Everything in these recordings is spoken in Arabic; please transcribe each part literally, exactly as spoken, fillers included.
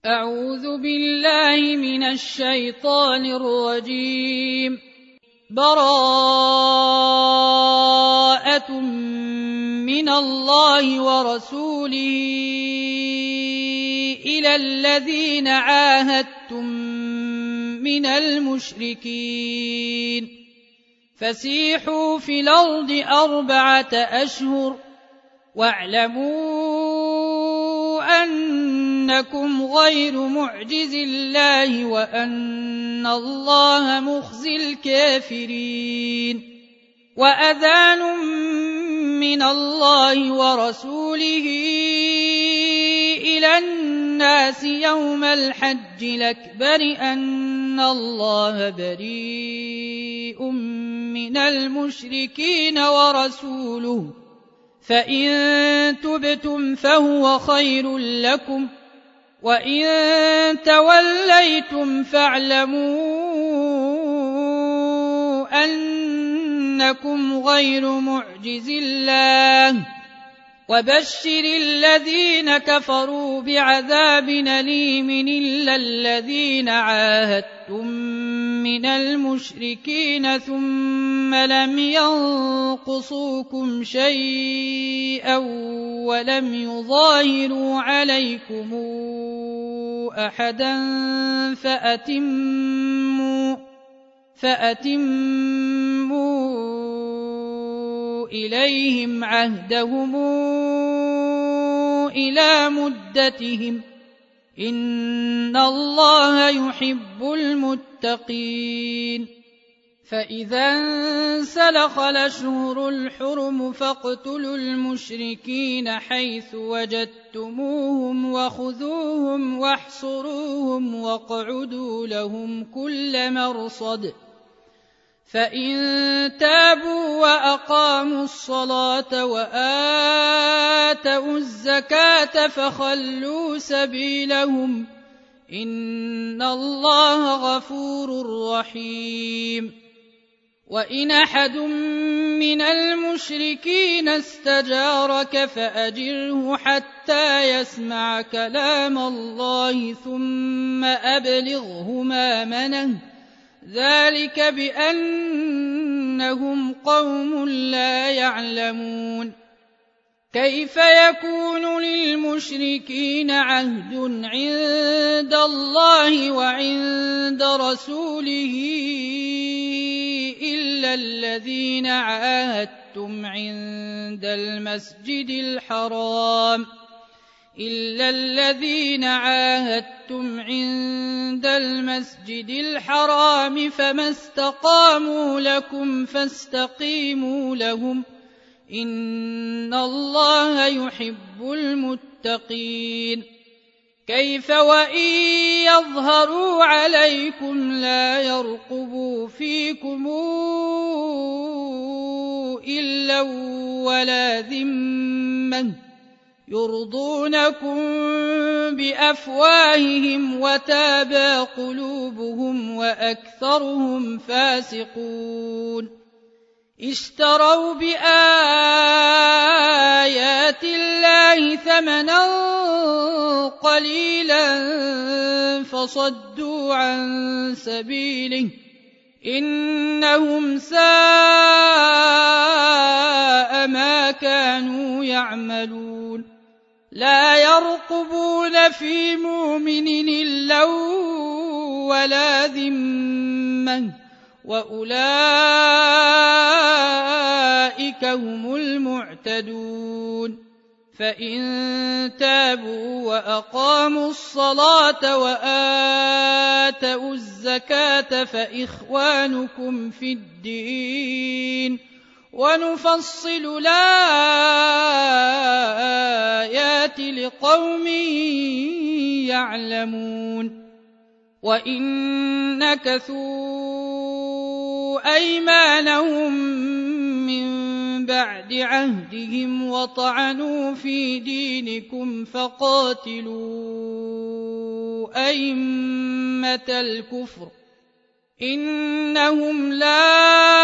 أعوذ بالله من الشيطان الرجيم. براءة من الله ورسوله إلى الذين عاهدتم من المشركين فسيحوا في الأرض أربعة أشهر واعلموا أنكم غير معجز الله وأن الله مخزي الكافرين. وأذان من الله ورسوله إلى الناس يوم الحج الأكبر أن الله بريء من المشركين ورسوله فإن تبتم فهو خير لكم وإن توليتم فاعلموا أنكم غير معجز الله وبشر الذين كفروا بعذاب أليم إلا الذين عاهدتم من المشركين ثم لم ينقصوكم شيئا ولم يظاهروا عليكم أحدا فأتموا فأتموا إليهم عهدهم إلى مدتهم إن الله يحب المتقين. فإذا انسلخ الأشهر الحرم فاقتلوا المشركين حيث وجدتموهم وخذوهم واحصروهم واقعدوا لهم كل مرصد فإن تابوا وأقاموا الصلاة وآتوا الزكاة فخلوا سبيلهم إن الله غفور رحيم. وإن أحد من المشركين استجارك فأجره حتى يسمع كلام الله ثم أبلغه مأمنه ذلك بأنهم قوم لا يعلمون. كيف يكون للمشركين عهد عند الله وعند رسوله إلا الذين عاهدتم عند المسجد الحرام إلا الذين عاهدتم عند المسجد الحرام فما استقاموا لكم فاستقيموا لهم إن الله يحب المتقين. كيف وإن يظهروا عليكم لا يرقبوا فيكم إلا ولا ذمة يرضونكم بأفواههم وتابى قلوبهم وأكثرهم فاسقون. اشتروا بآيات الله ثمنا قليلا فصدوا عن سبيله إنهم ساء ما كانوا يعملون. لا يرقبون في مؤمن إلا ولا ذمة وأولئك هم المعتدون. فإن تابوا وأقاموا الصلاة وآتوا الزكاة فإخوانكم في الدين ونفصل الآيات لقوم يعلمون. وإن نكثوا أيمانهم من بعد عهدهم وطعنوا في دينكم فقاتلوا أئمة الكفر إنهم لا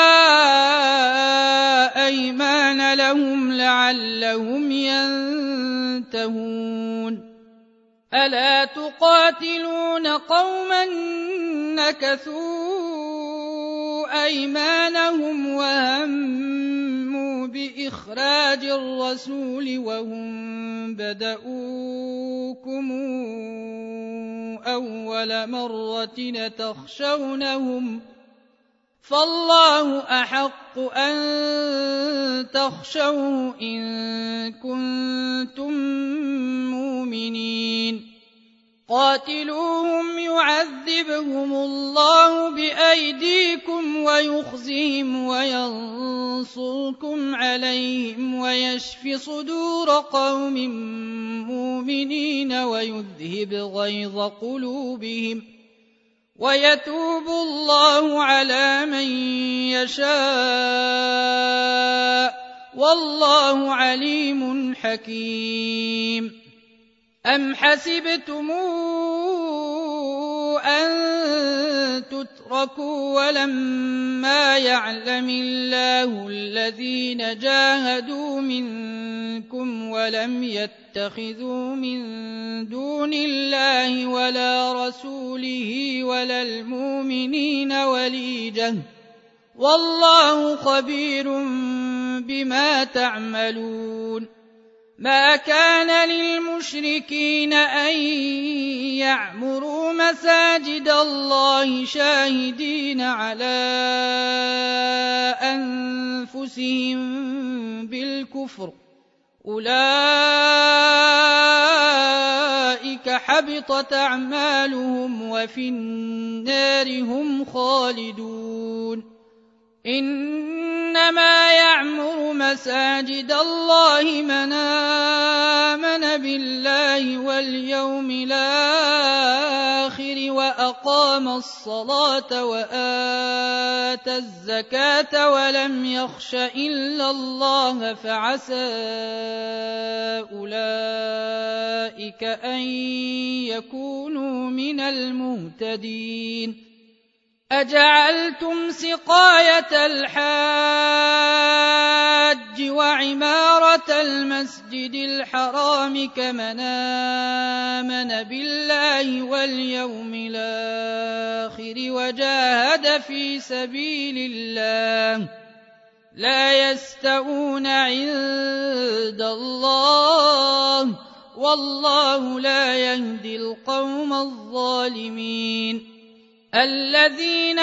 أيمان لهم لعلهم ينتهون. ألا تقاتلون قوما نكثوا أيمانهم وهموا بإخراج الرسول وهم بدؤوكم أول مرة تخشونهم فالله أحق أن تخشوه إن كنتم مؤمنين قاتلوهم يعذبهم الله بأيديكم ويخزهم وينصركم عليهم ويشف صدور قوم مؤمنين ويذهب غيظ قلوبهم ويتوب الله على من يشاء والله عليم حكيم أم حسبتم أن تتركوا ولما يعلم الله الذين جاهدوا منكم ولم يتخذوا من دون الله ولا رسوله ولا المؤمنين وليجة والله خبير بما تعملون ما كان للمشركين أن يعمروا مساجد الله شاهدين على أنفسهم بالكفر أولئك حبطت أعمالهم وفي النار هم خالدون إنما يعمر مساجد الله من آمن بالله واليوم الآخر وأقام الصلاة وآتى الزكاة ولم يخش إلا الله فعسى أولئك أن يكونوا من المهتدين أجعلتم سقاية الحاج وعمارة المسجد الحرام كمن آمن بالله واليوم الآخر وجاهد في سبيل الله لا يستوون عند الله والله لا يهدي القوم الظالمين الذين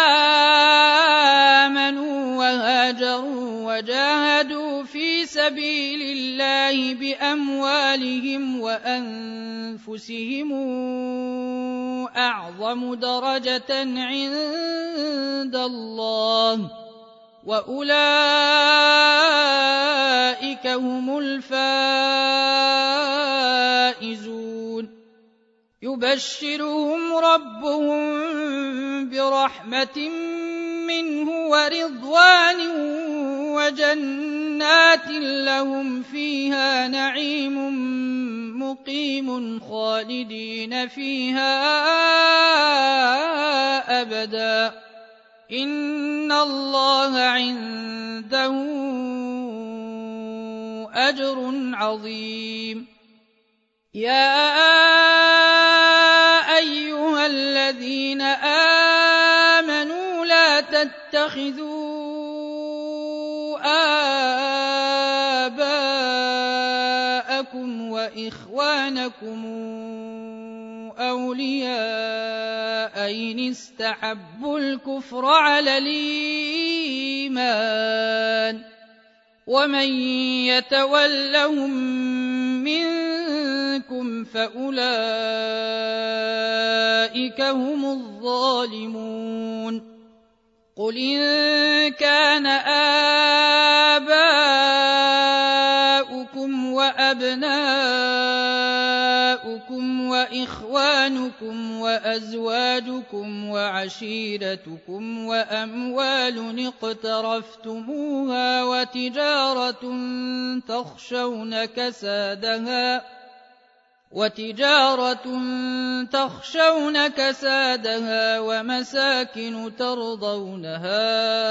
آمنوا وهاجروا وجاهدوا في سبيل الله بأموالهم وأنفسهم أعظم درجة عند الله وأولئك هم الفائزون يبشرهم ربهم برحمة منه ورضوان وجنات لهم فيها نعيم مقيم خالدين فيها أبدا إن الله عنده أجر عظيم يا أيها الذين آمنوا لا تتخذوا آباءكم وإخوانكم أولياء إن استحبوا الكفر على الإيمان ومن يتولهم منكم فأولئك هم الظالمون قل إن كان آباؤكم وأبناؤكم وإخوانكم وأزواجكم وعشيرتكم وأموال اقترفتموها وتجارة تخشون كسادها وتجارة تخشون كسادها ومساكن ترضونها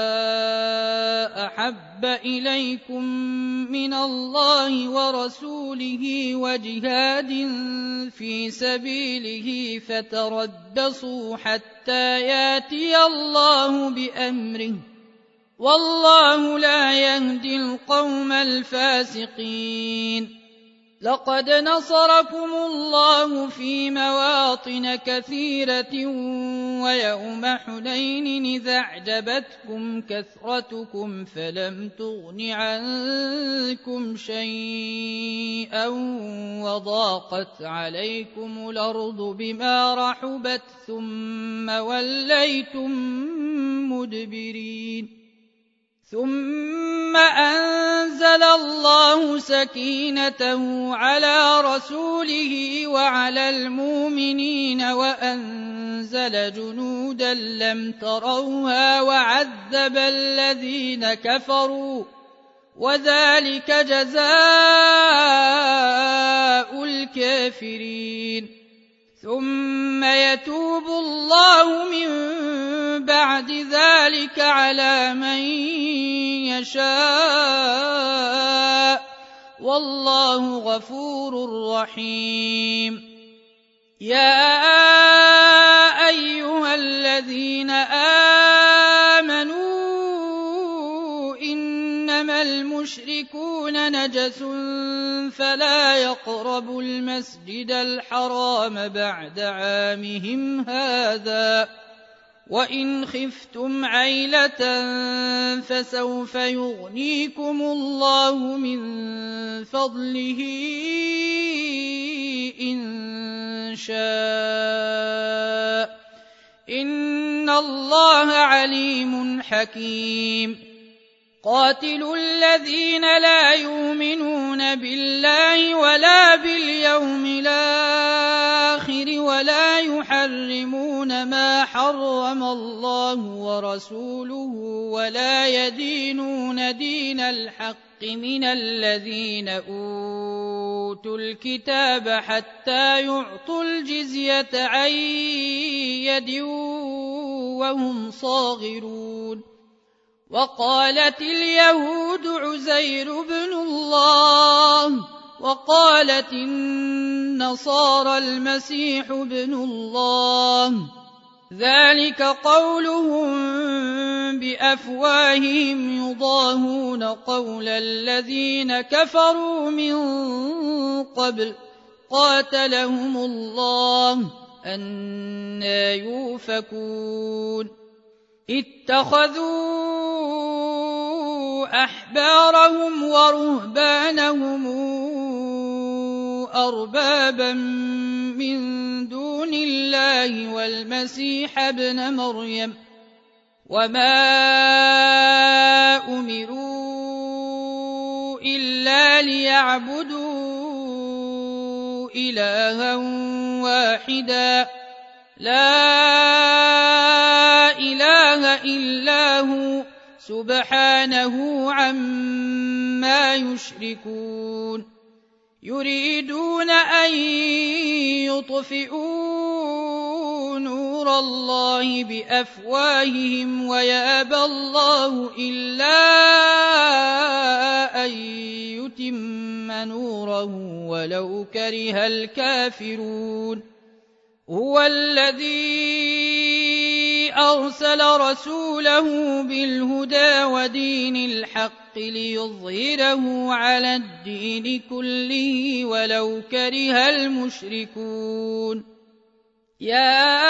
أحب إليكم من الله ورسوله وجهاد في سبيله فتربصوا حتى ياتي الله بأمره والله لا يهدي القوم الفاسقين. لقد نصركم الله في مواطن كثيرة ويوم حنين إذا أعجبتكم كثرتكم فلم تغن عنكم شيئا وضاقت عليكم الأرض بما رحبت ثم وليتم مدبرين. ثم أنزل الله سكينته على رسوله وعلى المؤمنين وأنزل جنودا لم تروها وعذب الذين كفروا وذلك جزاء الكافرين. ثم يتوب الله من بعد ذلك على من يشاء والله غفور رحيم. يا أيها الذين آمنوا إنما المشركون نجس فلا يقربوا المسجد الحرام بعد عامهم هذا وإن خفتم عيلة فسوف يغنيكم الله من فضله إن شاء إن الله عليم حكيم. قاتلوا الذين لا يؤمنون بالله ولا باليوم الآخر ولا يحرمون ما حرم الله ورسوله ولا يدينون دين الحق من الذين أوتوا الكتاب حتى يعطوا الجزية عن يد وهم صاغرون. وقالت اليهود عزير بن الله وقالت النصارى المسيح بن الله ذلك قولهم بأفواههم يضاهون قول الذين كفروا من قبل قاتلهم الله أنى يؤفكون. اتخذوا أحبارهم ورهبانهم أربابا من دون الله والمسيح ابن مريم وما أمروا إلا ليعبدوا إلها واحدا لا إله إلا هو سبحانه عما يشركون. يريدون أن يطفئوا نور الله بأفواههم ويأبى الله إلا أن يتم نوره ولو كره الكافرون. هو الذي أرسل رسوله بالهدى ودين الحق ليظهره على الدين كله ولو كره المشركون. يا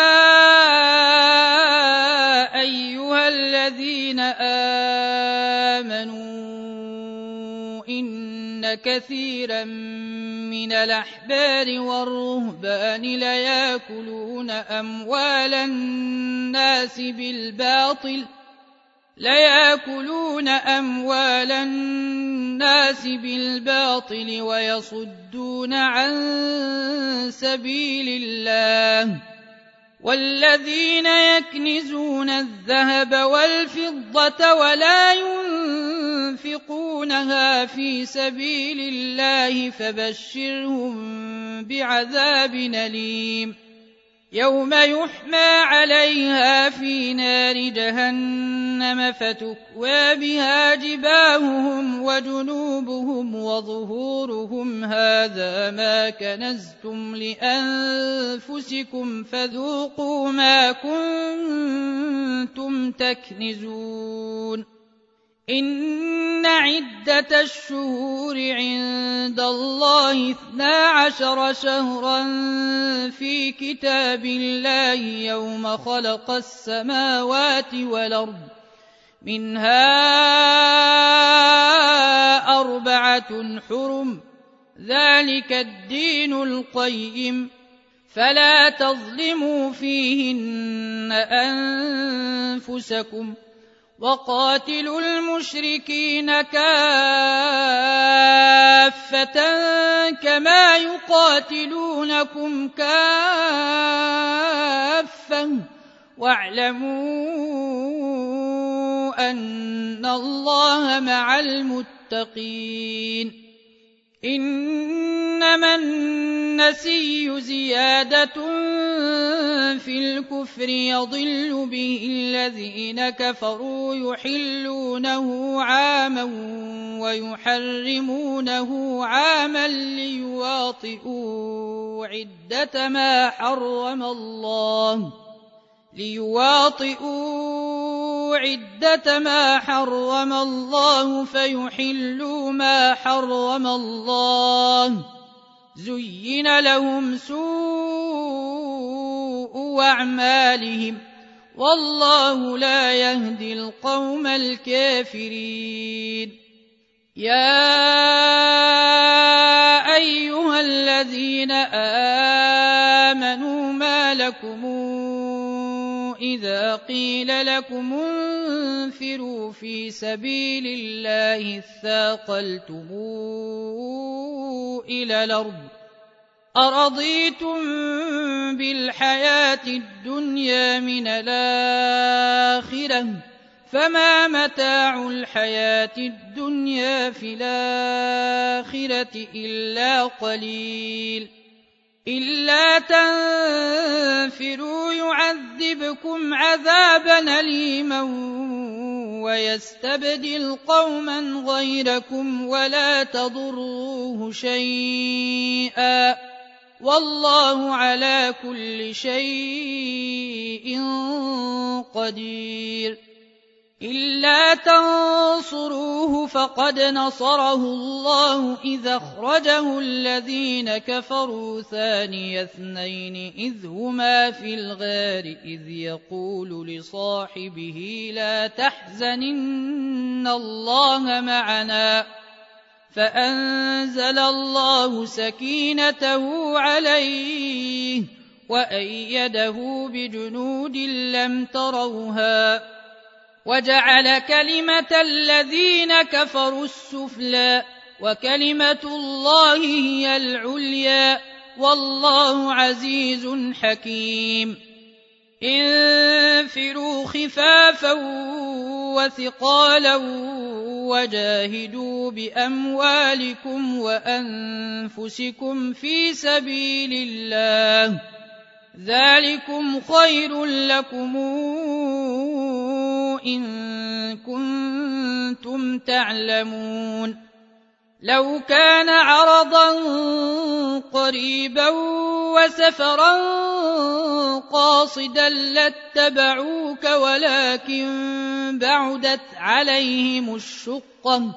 أيها الذين آمنوا إن كثيرا من الأحبار والرهبان ليأكلون أموال الناس بالباطل ليأكلون أموال الناس بالباطل ويصدون عن سبيل الله. والذين يكنزون الذهب والفضة ولا ينفقون ينفقونها في سبيل الله فبشرهم بعذاب أليم يوم يحمى عليها في نار جهنم فتكوى بها جباههم وجنوبهم وظهورهم هذا ما كنزتم لأنفسكم فذوقوا ما كنتم تكنزون إن عدة الشهور عند الله اثنا عشر شهرا في كتاب الله يوم خلق السماوات والأرض منها أربعة حرم ذلك الدين القيم فلا تظلموا فيهن أنفسكم وقاتلوا المشركين كافة كما يقاتلونكم كافة واعلموا أن الله مع المتقين إنما النسي زيادة في الكفر يضل به الذين كفروا يحلونه عاما ويحرمونه عاما ليواطئوا عدة ما حرم الله ليواطئوا عدة ما حرم الله فيحلوا ما حرم الله زين لهم سوء أعمالهم والله لا يهدي القوم الكافرين يا أيها الذين آمنوا ما لكم إذا قيل لكم انفروا في سبيل الله اثاقلتم إلى الأرض أرضيتم بالحياة الدنيا من الآخرة فما متاع الحياة الدنيا في الآخرة إلا قليل إلا تنفروا يعذبكم عذابا أليما ويستبدل قوما غيركم ولا تضروه شيئا والله على كل شيء قدير إلا تنصروه فقد نصره الله إذا أخرجه الذين كفروا ثاني اثنين إذ هما في الغار إذ يقول لصاحبه لا تحزن إن الله معنا فأنزل الله سكينته عليه وأيده بجنود لم تروها وجعل كلمة الذين كفروا السفلى وكلمة الله هي العليا والله عزيز حكيم انفروا خفافا وثقالا وجاهدوا بأموالكم وأنفسكم في سبيل الله ذلكم خير لكم إن كنتم تعلمون لو كان عرضا قريبا وسفرا قاصدا لاتبعوك ولكن بعدت عليهم الشقة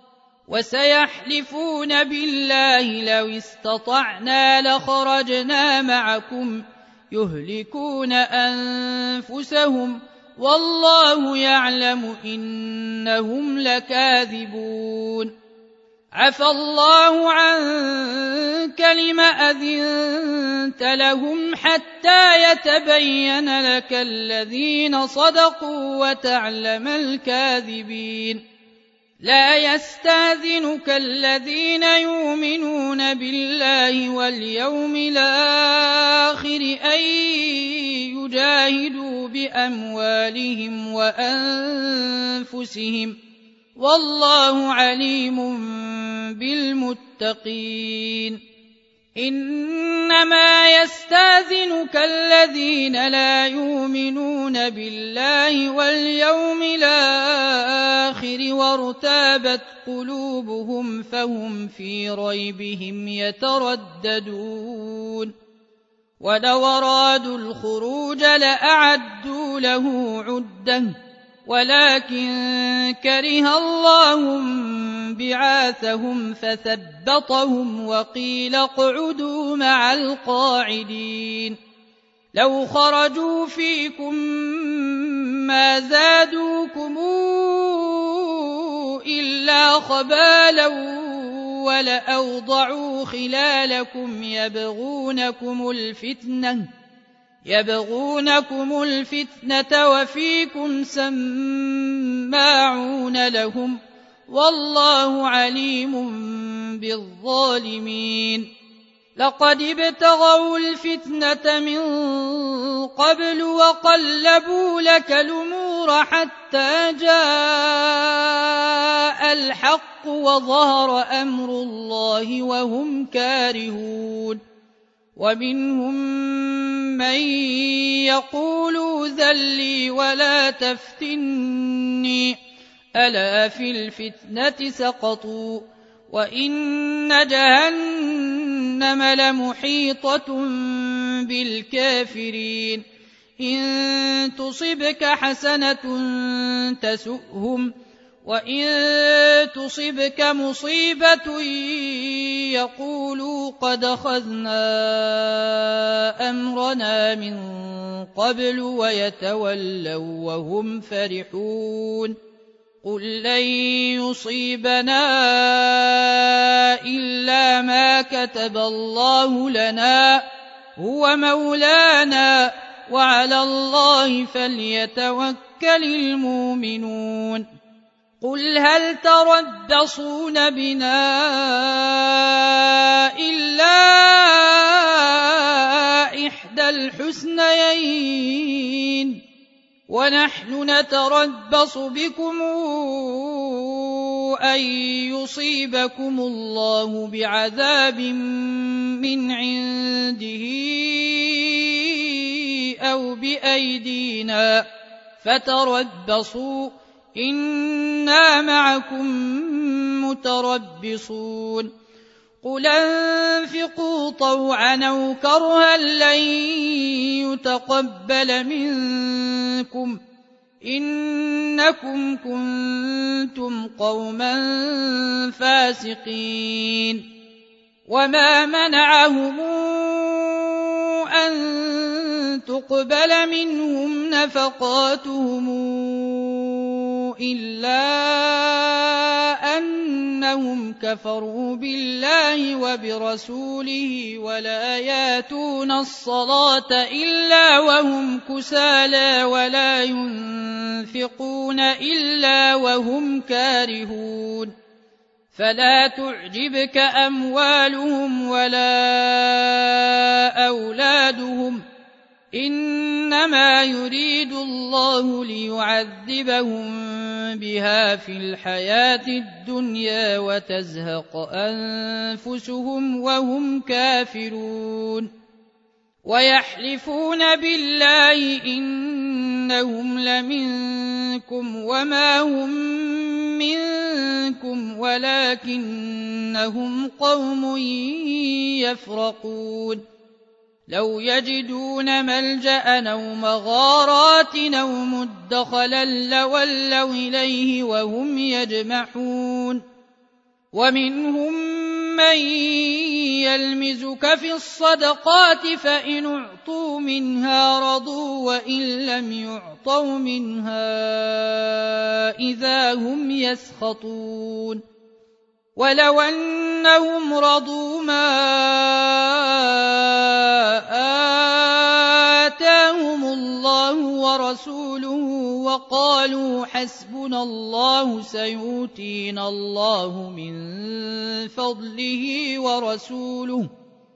وسيحلفون بالله لو استطعنا لخرجنا معكم يهلكون أنفسهم والله يعلم إنهم لكاذبون عفى الله عنك لم أذنت لهم حتى يتبين لك الذين صدقوا وتعلم الكاذبين لا يستأذنك الذين يؤمنون بالله واليوم الآخر أن يجاهدوا بأموالهم وأنفسهم والله عليم بالمتقين إنما يستاذنك الذين لا يؤمنون بالله واليوم الآخر وارتابت قلوبهم فهم في ريبهم يترددون ولو أرادوا الخروج لأعدوا له عدة ولكن كره الله بعاثهم فثبطهم وقيل اقعدوا مع القاعدين لو خرجوا فيكم ما زادوكم إلا خبالا ولأوضعوا خلالكم يبغونكم الفتنة يبغونكم الفتنة وفيكم سماعون لهم والله عليم بالظالمين لقد ابتغوا الفتنة من قبل وقلبوا لك الأمور حتى جاء الحق وظهر أمر الله وهم كارهون ومنهم من يقول ذلي ولا تفتني ألا في الفتنة سقطوا وإن جهنم لمحيطة بالكافرين إن تصبك حسنة تسؤهم وإن تصبك مصيبة يقولوا قد أخذنا أمرنا من قبل ويتولوا وهم فرحون قل لن يصيبنا إلا ما كتب الله لنا هو مولانا وعلى الله فليتوكل المؤمنون قل هل تربصون بنا إلا إحدى الحسنيين ونحن نتربص بكم أن يصيبكم الله بعذاب من عنده أو بأيدينا فتربصوا إنا معكم متربصون قل انفقوا طوعا أو كرها لن يتقبل منكم إنكم كنتم قوما فاسقين وما منعهم أن تقبل منهم نفقاتهم إلا أنهم كفروا بالله وبرسوله ولا ياتون الصلاة إلا وهم كسالى ولا ينفقون إلا وهم كارهون فلا تعجبك أموالهم ولا أولادهم إنما يريد الله ليعذبهم بها في الحياة الدنيا وتزهق أنفسهم وهم كافرون ويحلفون بالله إنهم لمنكم وما هم منكم ولكنهم قوم يفرقون لو يجدون ملجأ أو مغارات أو مدخلا لولوا إليه وهم يجمحون ومنهم من يلمزك في الصدقات فإن أعطوا منها رضوا وإن لم يعطوا منها إذا هم يسخطون ولو أنهم رضوا ما آتاهم الله ورسوله وقالوا حسبنا الله سيؤتينا الله من فضله ورسوله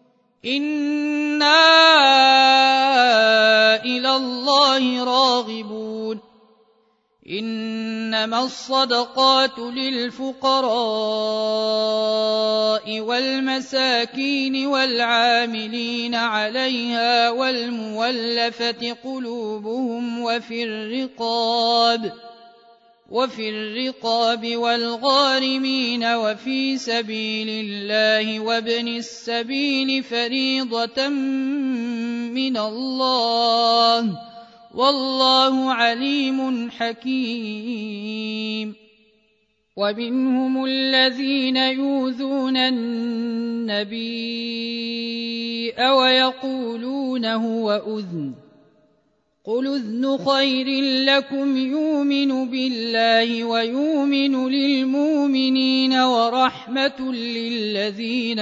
إنا إلى الله راغبون إن إنما الصدقات للفقراء والمساكين والعاملين عليها والمولفة قلوبهم وفي الرقاب وفي الرقاب والغارمين وفي سبيل الله وابن السبيل فريضة من الله والله عليم حكيم. ومنهم الذين يؤذون النبي ويقولون هو أذن قل أذن خير لكم يؤمن بالله ويؤمن للمؤمنين ورحمة للذين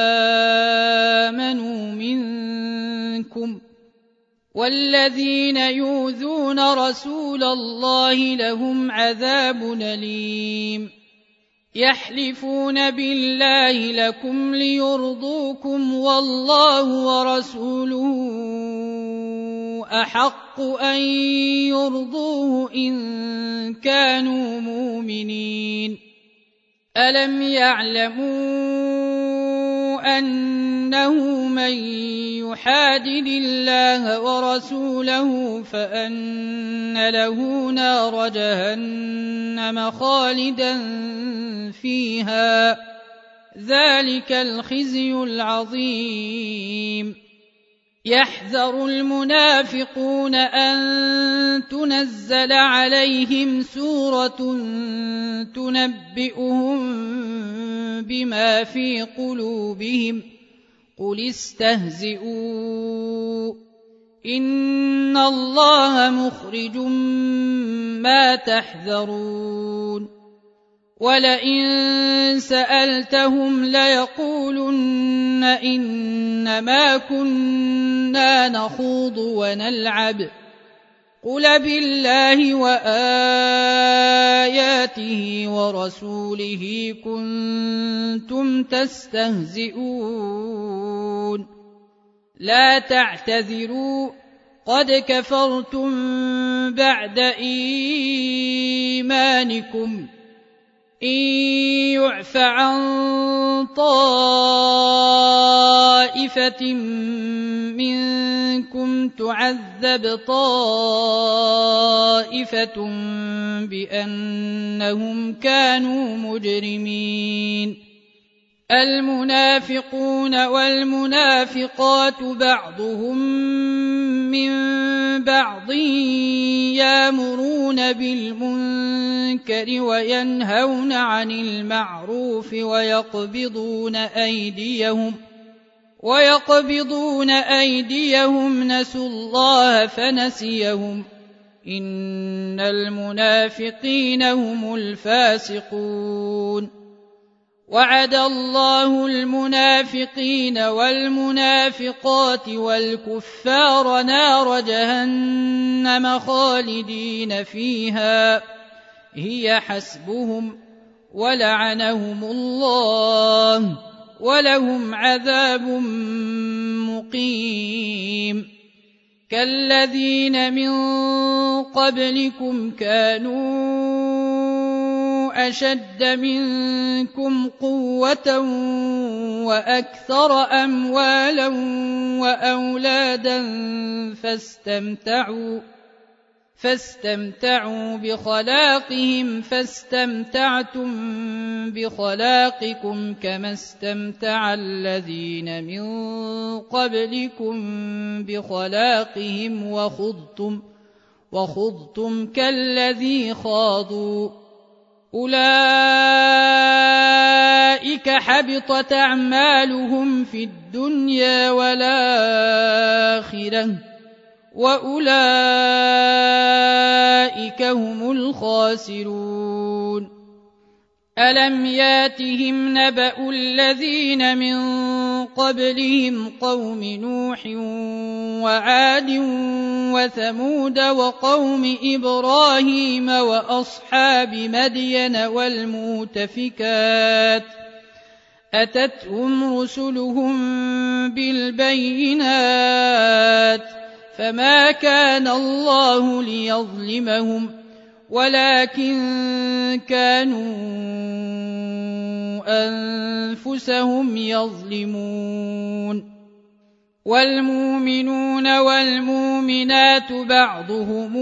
آمنوا منكم والذين يؤذون رسول الله لهم عذاب أليم. يحلفون بالله لكم ليرضوكم والله ورسوله أحق أن يرضوه إن كانوا مؤمنين. ألم يعلموا أنه من يحادد الله ورسوله فأن له نار جهنم خالدا فيها ذلك الخزي العظيم. يحذر المنافقون أن تنزل عليهم سورة تنبئهم بما في قلوبهم قل استهزئوا إن الله مخرج ما تحذرون. ولئن سألتهم ليقولن إنما كنا نخوض ونلعب قل بالله وآياته ورسوله كنتم تستهزئون. لا تعتذروا قد كفرتم بعد إيمانكم إن يعف عن طائفة منكم تعذب طائفة بأنهم كانوا مجرمين. المنافقون والمنافقات بعضهم من بعض يأمرون بالمنكر وينهون عن المعروف ويقبضون أيديهم ويقبضون أيديهم نسوا الله فنسيهم إن المنافقين هم الفاسقون. وعد الله المنافقين والمنافقات والكفار نار جهنم خالدين فيها هي حسبهم ولعنهم الله ولهم عذاب مقيم. كالذين من قبلكم كانوا أشد منكم قوة وأكثر أموالا وأولادا فاستمتعوا فاستمتعوا بخلاقهم فاستمتعتم بخلاقكم كما استمتع الذين من قبلكم بخلاقهم وخضتم وخضتم كالذي خاضوا أولئك حبطت أعمالهم في الدنيا والآخرة وأولئك هم الخاسرون. ألم ياتهم نبأ الذين من قبلهم قوم نوح وعاد وثمود وقوم إبراهيم وأصحاب مدين والمؤتفكات أتتهم رسلهم بالبينات فما كان الله ليظلمهم ولكن كانوا أنفسهم يظلمون والمؤمنون والمؤمنات بعضهم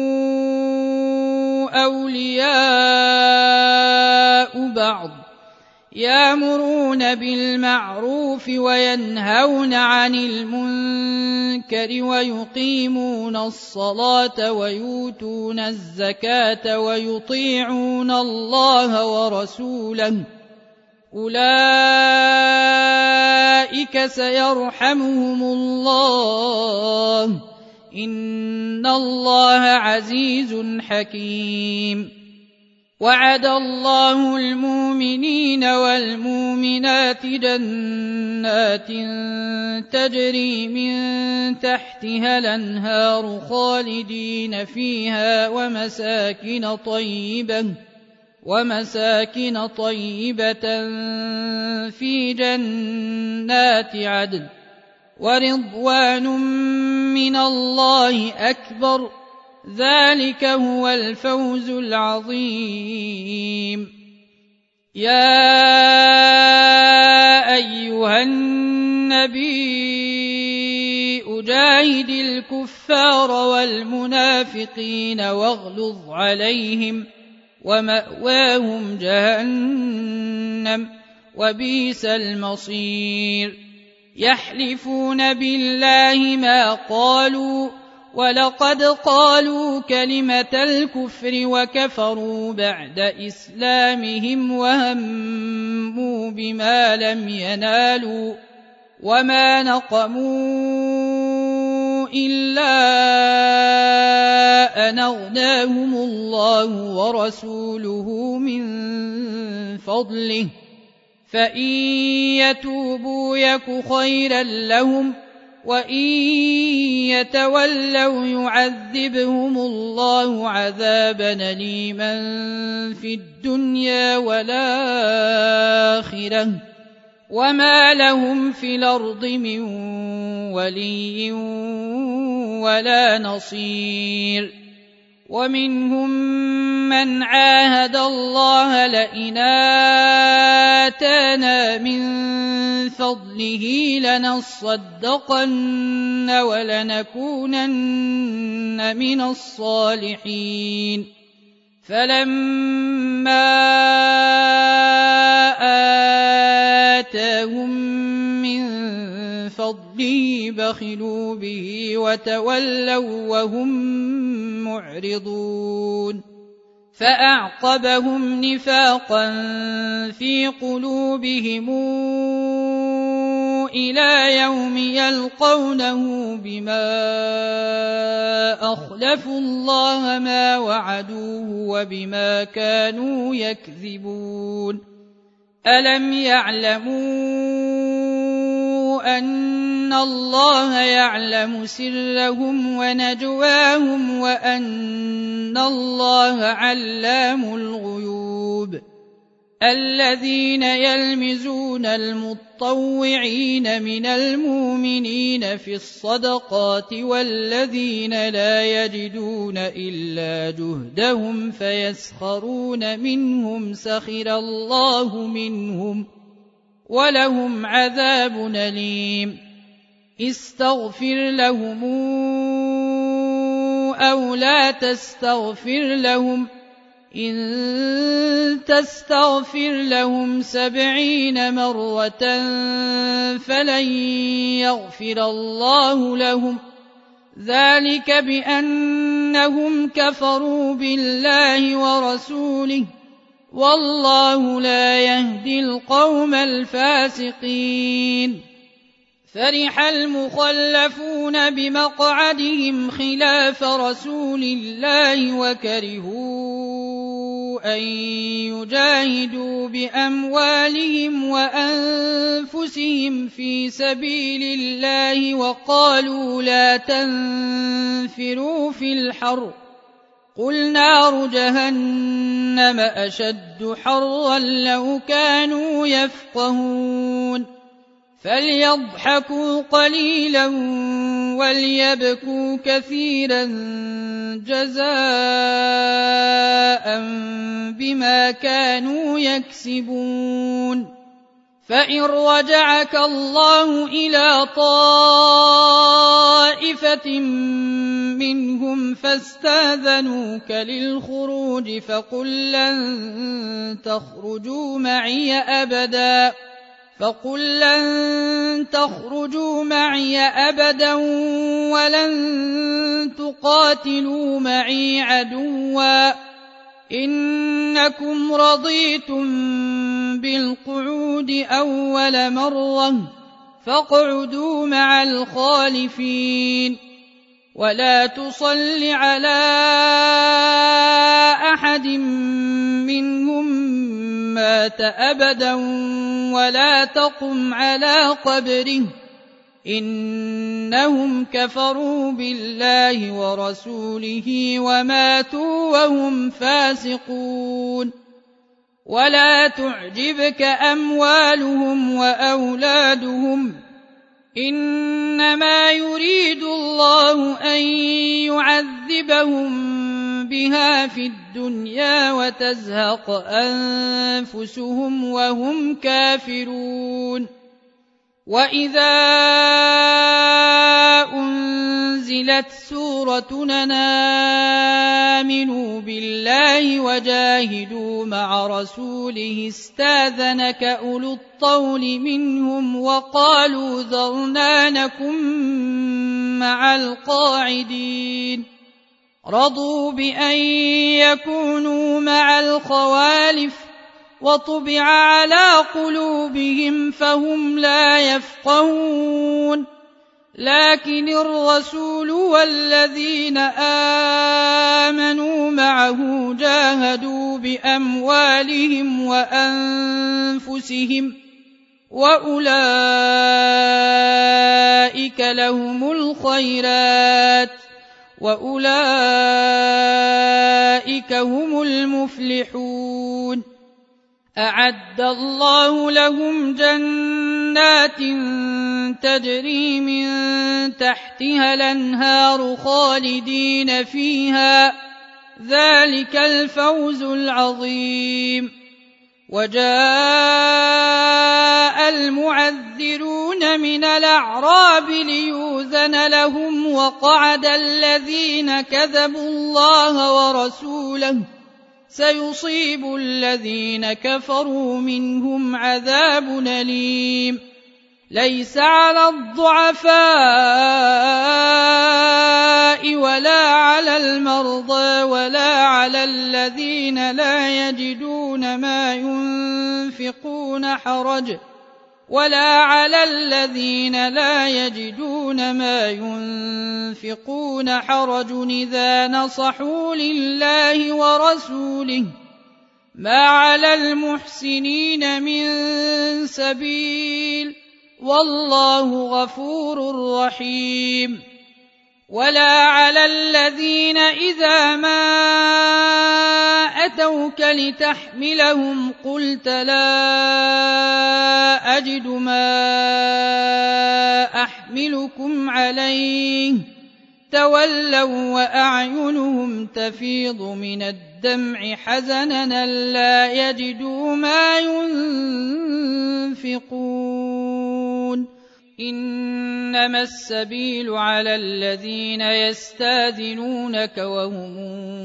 أولياء بعض يأمرون بالمعروف وينهون عن المنكر ويقيمون الصلاة ويؤتون الزكاة ويطيعون الله ورسوله أولئك سيرحمهم الله إن الله عزيز حكيم وعد الله المؤمنين والمؤمنات جنات تجري من تحتها الأنهار خالدين فيها ومساكن طيبة ومساكن طيبة في جنات عدن ورضوان من الله أكبر ذلك هو الفوز العظيم يا أيها النبي أجاهد الكفار والمنافقين واغلظ عليهم ومأواهم جهنم وبئس المصير يحلفون بالله ما قالوا ولقد قالوا كلمة الكفر وكفروا بعد إسلامهم وهموا بما لم ينالوا وما نقموا إلا أن أغناهم الله ورسوله من فضله فإن يتوبوا يك خيرا لهم وإن يتولوا يعذبهم الله عذابا أليما في الدنيا والآخرة وما لهم في الأرض من ولي ولا نصير ومنهم من عاهد الله لئن آتانا من فضله لنصدقن ولنكونن من الصالحين فلما آتاهم من فضله بخلوا به وتولوا وهم معرضون فأعقبهم نفاقا في قلوبهم إلى يوم يلقونه بما أخلفوا الله ما وعدوه وبما كانوا يكذبون ألم يعلموا أن الله يعلم سرهم ونجواهم وأن الله علام الغيوب الذين يلمزون المطوعين من المؤمنين في الصدقات والذين لا يجدون إلا جهدهم فيسخرون منهم سخر الله منهم ولهم عذاب أليم استغفر لهم أو لا تستغفر لهم إن تستغفر لهم سبعين مرة فلن يغفر الله لهم ذلك بأنهم كفروا بالله ورسوله والله لا يهدي القوم الفاسقين فرح المخلفون بمقعدهم خلاف رسول الله وكرهوا أن يجاهدوا بأموالهم وأنفسهم في سبيل الله وقالوا لا تنفروا في الحر قل نار جهنم أشد حرا لو كانوا يفقهون فليضحكوا قليلا وليبكوا كثيرا جزاء بما كانوا يكسبون. فإن رجعك الله إلى طائفة منهم فاستاذنوك للخروج فقل لن تخرجوا معي أبدا فقل لن تخرجوا معي أبدا ولن تقاتلوا معي عدوا إنكم رضيتم بالقعود أول مرة فاقعدوا مع الخالفين ولا تصل على أحد منهم مات أبدا ولا تقم على قبره إنهم كفروا بالله ورسوله وماتوا وهم فاسقون. ولا تعجبك أموالهم وأولادهم إنما يريد الله أن يعذبهم بها في الدنيا وتزهق أنفسهم وهم كافرون. وإذا أنزلت سورة أن آمنوا بالله وجاهدوا مع رسوله استاذنك أولو الطول منهم وقالوا ذرنا نكن مع القاعدين رضوا بأن يكونوا مع الخوالف وطبع على قلوبهم فهم لا يفقهون. لكن الرسول والذين آمنوا معه جاهدوا بأموالهم وأنفسهم وأولئك لهم الخيرات وأولئك هم المفلحون. أعد الله لهم جنات تجري من تحتها الأنهار خالدين فيها ذلك الفوز العظيم. وجاء المعذرون من الأعراب ليؤذن لهم وقعد الذين كذبوا الله ورسوله سيصيب الذين كفروا منهم عذاب أليم. ليس على الضعفاء ولا على المرضى ولا على الذين لا يجدون ما ينفقون حرج ولا على الذين لا يجدون ما ينفقون حرج إذا نصحوا لله ورسوله ما على المحسنين من سبيل والله غفور رحيم. ولا على الذين إذا ما أتوك لتحملهم قلت لا أجد ما أحملكم عليه تولوا وأعينهم تفيض من الدمع حزنا لا يجدوا ما ينفقون. إنما السبيل على الذين يستاذنونك وهم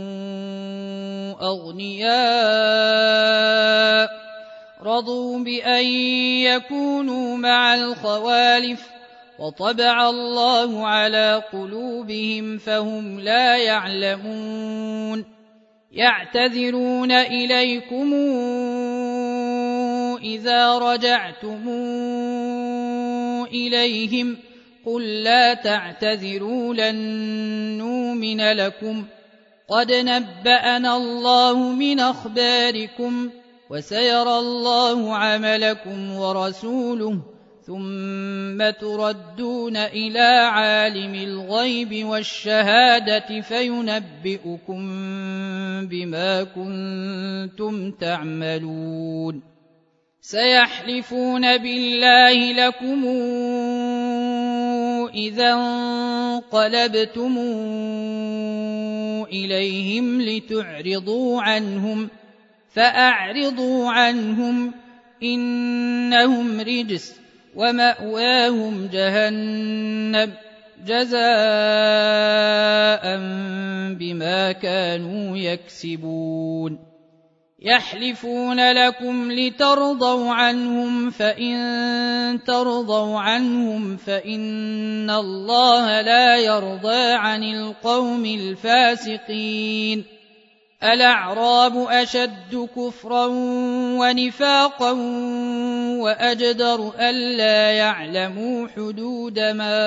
أغنياء رضوا بأن يكونوا مع الخوالف وطبع الله على قلوبهم فهم لا يعلمون. يعتذرون إليكم إذا رجعتم إليهم قل لا تعتذروا لن نؤمن لكم قد نبأنا الله من أخباركم وسيرى الله عملكم ورسوله ثم تردون إلى عالم الغيب والشهادة سيحلفون بالله لكم إذا انقلبتم إليهم لتعرضوا عنهم فأعرضوا عنهم إنهم رجس ومأواهم جهنم جزاء بما كانوا يكسبون يحلفون لكم لترضوا عنهم فإن ترضوا عنهم فإن الله لا يرضى عن القوم الفاسقين الأعراب أشد كفرا ونفاقا وأجدر ألا يعلموا حدود ما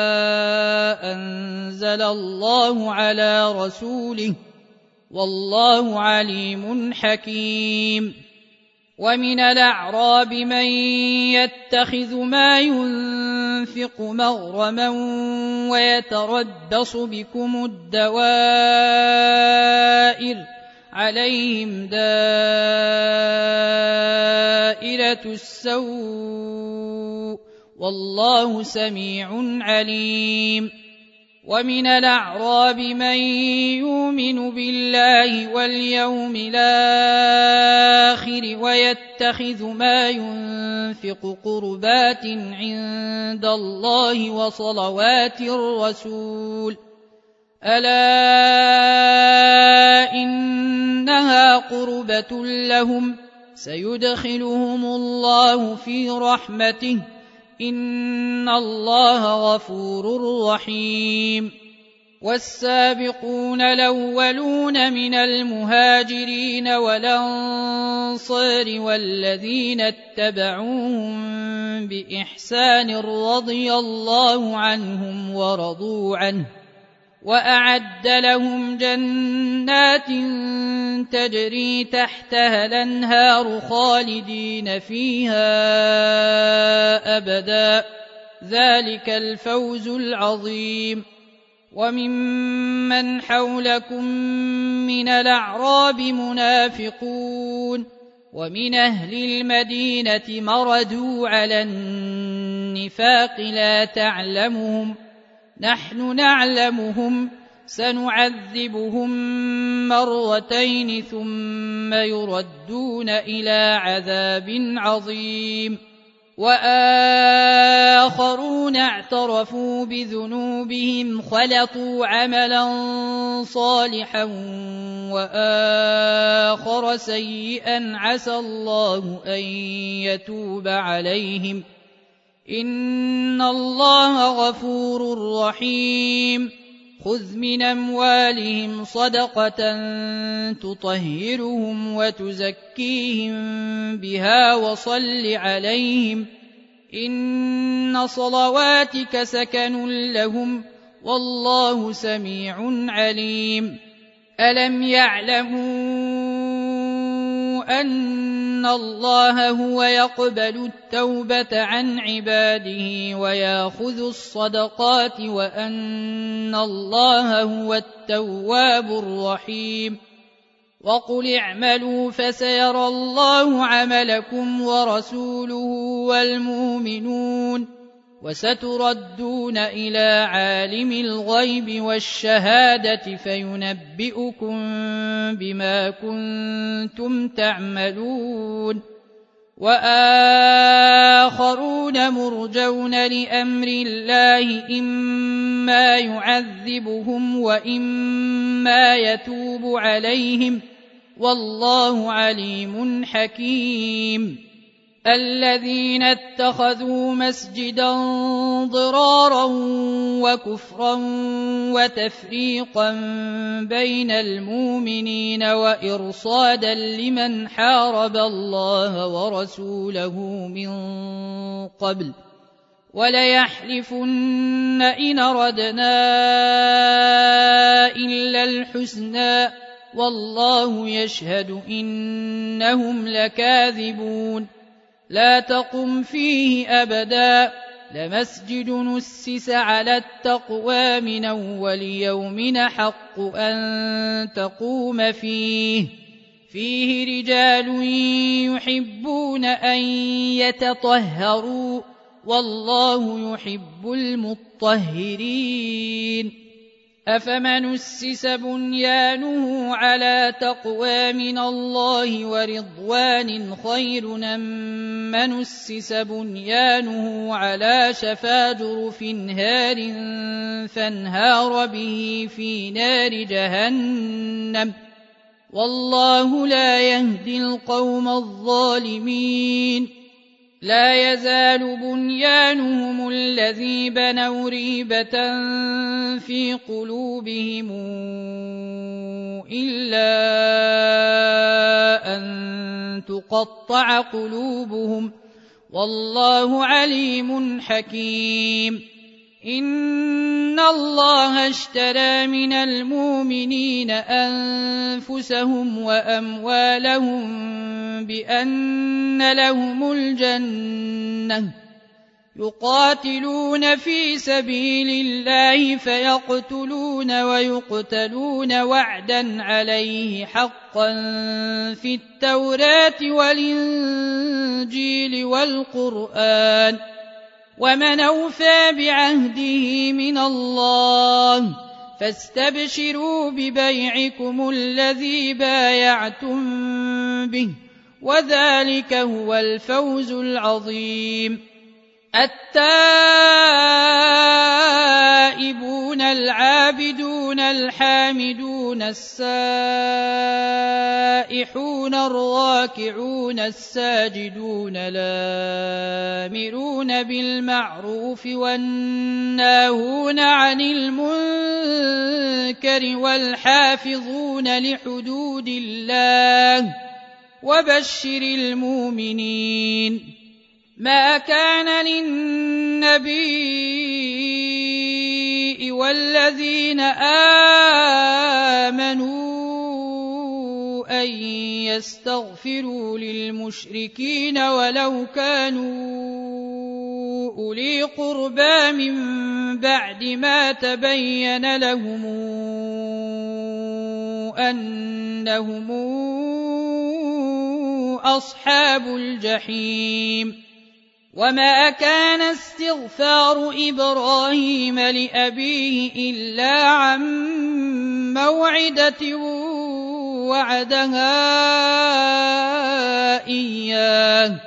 أنزل الله على رسوله والله عليم حكيم ومن الأعراب من يتخذ ما ينفق مغرما ويتربص بكم الدوائر عليهم دائرة السوء والله سميع عليم ومن الأعراب من يؤمن بالله واليوم الآخر ويتخذ ما ينفق قربات عند الله وصلوات الرسول ألا إنها قربة لهم سيدخلهم الله في رحمته إن الله غفور رحيم والسابقون الأولون من المهاجرين والأنصار والذين اتبعوهم بإحسان رضي الله عنهم ورضوا عنه وأعد لهم جنات تجري تحتها الأنهار خالدين فيها أبدا ذلك الفوز العظيم وممن حولكم من الأعراب منافقون ومن أهل المدينة مردوا على النفاق لا تعلمهم نحن نعلمهم سنعذبهم مرتين ثم يردون إلى عذاب عظيم وآخرون اعترفوا بذنوبهم خلطوا عملا صالحا وآخر سيئا عسى الله أن يتوب عليهم إن الله غفور رحيم خذ من أموالهم صدقة تطهرهم وتزكيهم بها وصل عليهم إن صلواتك سكن لهم والله سميع عليم ألم يعلموا أن الله هو يقبل التوبة عن عباده ويأخذ الصدقات وأن الله هو التواب الرحيم وقل اعملوا فسيرى الله عملكم ورسوله والمؤمنون وستردون إلى عالم الغيب والشهادة فينبئكم بما كنتم تعملون وآخرون مرجون لأمر الله إما يعذبهم وإما يتوب عليهم والله عليم حكيم الذين اتخذوا مسجدا ضرارا وكفرا وتفريقا بين المؤمنين وإرصادا لمن حارب الله ورسوله من قبل وليحلفن إن أردنا إلا الحسنى والله يشهد إنهم لكاذبون لا تقم فيه أبدا لمسجد نسس على التقوى من أول يوم حق أن تقوم فيه فيه رجال يحبون أن يتطهروا والله يحب المطهرين أفمن أسس بنيانه على تقوى من الله ورضوان خير أم من أسس بنيانه على شفا جرف هار فانهار به في نار جهنم والله لا يهدي القوم الظالمين لا يزال بنيانهم الذي بنوا ريبة في قلوبهم إلا أن تقطع قلوبهم والله عليم حكيم إن الله اشترى من المؤمنين أنفسهم وأموالهم بأن لهم الجنة يقاتلون في سبيل الله فيقتلون ويقتلون وعدا عليه حقا في التوراة والإنجيل والقرآن ومن أوفى بعهده من الله فاستبشروا ببيعكم الذي بايعتم به وذلك هو الفوز العظيم التائبون العابدون الحامدون السائحون الراكعون الساجدون الآمرون بالمعروف والناهون عن المنكر والحافظون لحدود الله وبشر المؤمنين ما كان للنبي والذين آمنوا أن يستغفروا للمشركين ولو كانوا أولي قربى من بعد ما تبين لهم أنهم أصحاب الجحيم وما كان استغفار إبراهيم لأبيه إلا عن موعدة وعدها إياه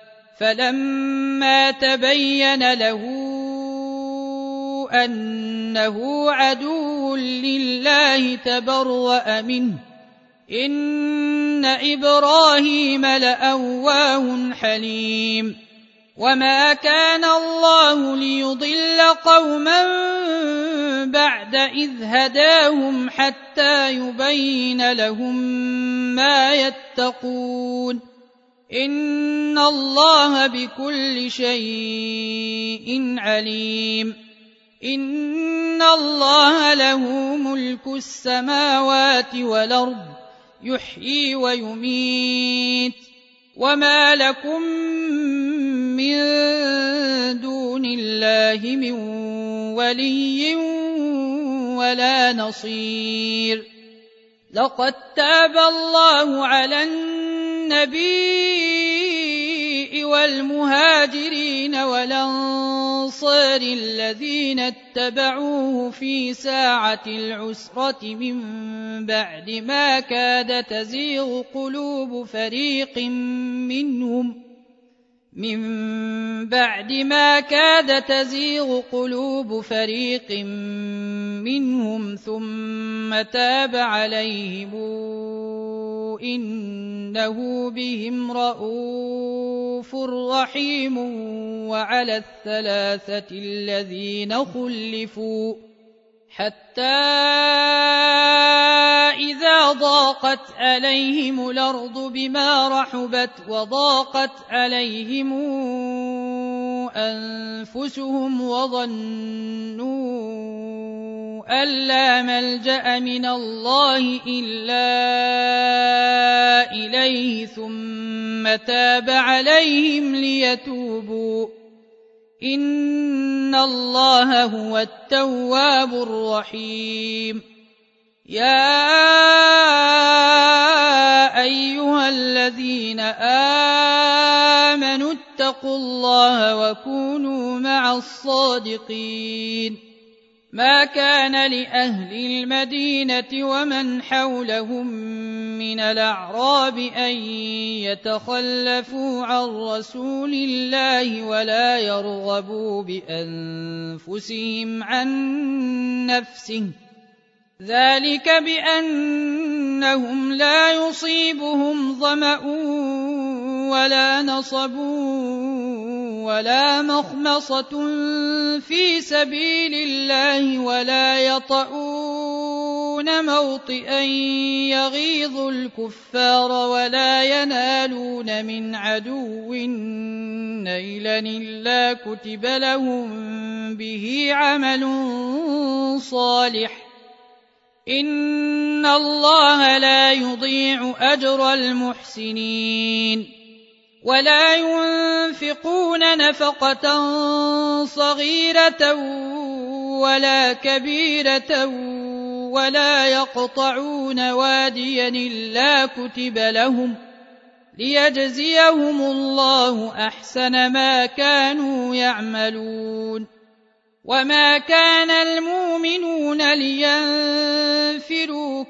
فلما تبين له أنه عدو لله تبرأ منه إن إبراهيم لأواه حليم وما كان الله ليضل قوما بعد إذ هداهم حتى يبين لهم ما يتقون إن الله بكل شيء عليم إن الله له ملك السماوات والأرض يحيي ويميت وما لكم من دون الله من ولي ولا نصير لقد تاب الله على النبي والمهاجرين والأنصار الذين اتبعوه في ساعة العسرة من بعد ما كاد تزيغ قلوب فريق منهم من بعد ما كاد تزيغ قلوب فريق منهم ثم تاب عليهم إنه بهم رءوف رحيم وعلى الثلاثة الذين خلفوا حتى إذا ضاقت عليهم الأرض بما رحبت وضاقت عليهم أنفسهم وظنوا أن لا ملجأ من الله إلا إليه ثم تاب عليهم ليتوبوا إن الله هو التواب الرحيم يا أيها الذين آمنوا اتقوا الله وكونوا مع الصادقين ما كان لأهل المدينة ومن حولهم من الأعراب أن يتخلفوا عن رسول الله ولا يرغبوا بأنفسهم عن نفسه ذلك بأنهم لا يصيبهم ظمأ ولا نصب ولا مخمصة في سبيل الله ولا يطؤون موطئا يغيظ الكفار ولا ينالون من عدو نيلا إلا كتب لهم به عمل صالح إن الله لا يضيع أجر المحسنين ولا ينفقون نفقة صغيرة ولا كبيرة ولا يقطعون واديا إلا كتب لهم ليجزيهم الله أحسن ما كانوا يعملون وما كان المؤمنون لينفروا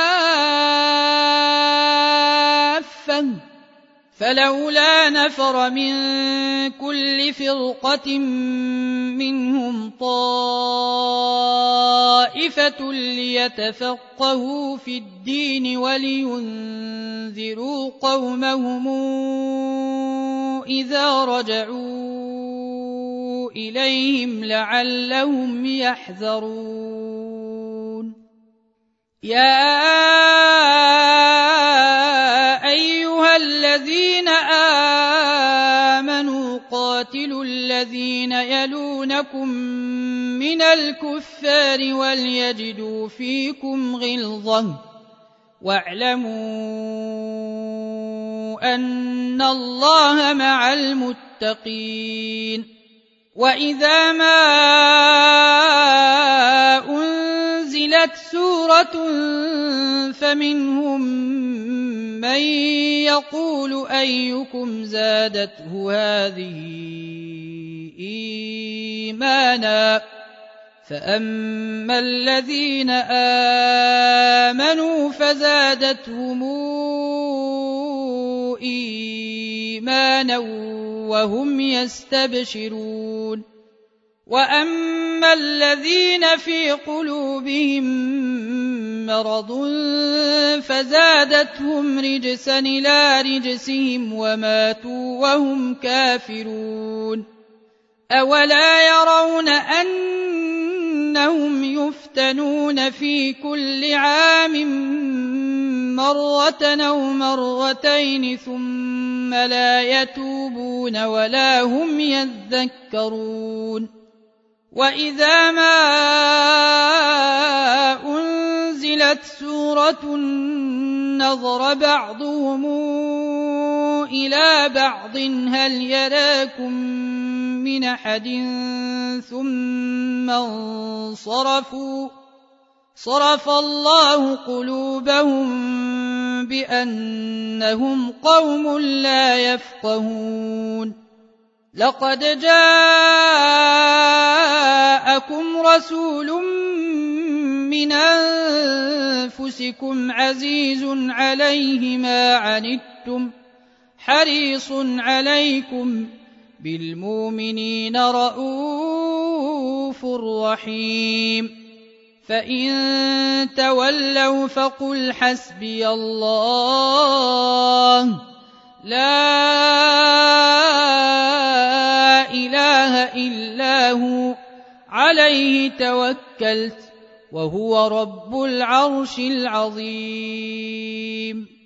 كافة فلولا نفر من كل فرقة منهم طائفة ليتفقهوا في الدين ولينذروا قومهم إذا رجعوا إليهم لعلهم يحذرون يا أيها الذين آمنوا قاتلوا الذين يلونكم من الكفار وليجدوا فيكم غلظة واعلموا أن الله مع المتقين وإذا ما أنزلت سورة فمنهم من يقول أيكم زادته هذه إيمانا فأما الذين آمنوا فزادتهم إيمانا وهم يستبشرون وأما الذين في قلوبهم مرض فزادتهم رجسا إلى رجسهم وماتوا وهم كافرون أولا يرون أنهم يفتنون في كل عام مرة أو مرتين ثم لا يتوبون ولا هم يذكرون وإذا ما أنزلت سورة نظر بعضهم إلى بعض هل يراكم من أحد ثم انصرفوا صرف الله قلوبهم بأنهم قوم لا يفقهون لقد جاءكم رسول من أنفسكم عزيز عليه ما عنتم حريص عليكم بالمؤمنين رءوف رحيم فإن تولوا فقل حسبي الله لا إله إلا هو عليه توكلت وهو رب العرش العظيم